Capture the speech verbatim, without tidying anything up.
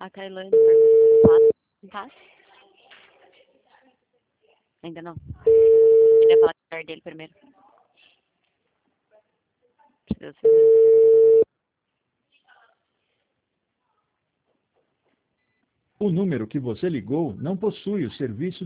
A Kailane perguntou em paz? Ainda não. Queria falar com o lugar dele primeiro. Deus. O número que você ligou não possui o serviço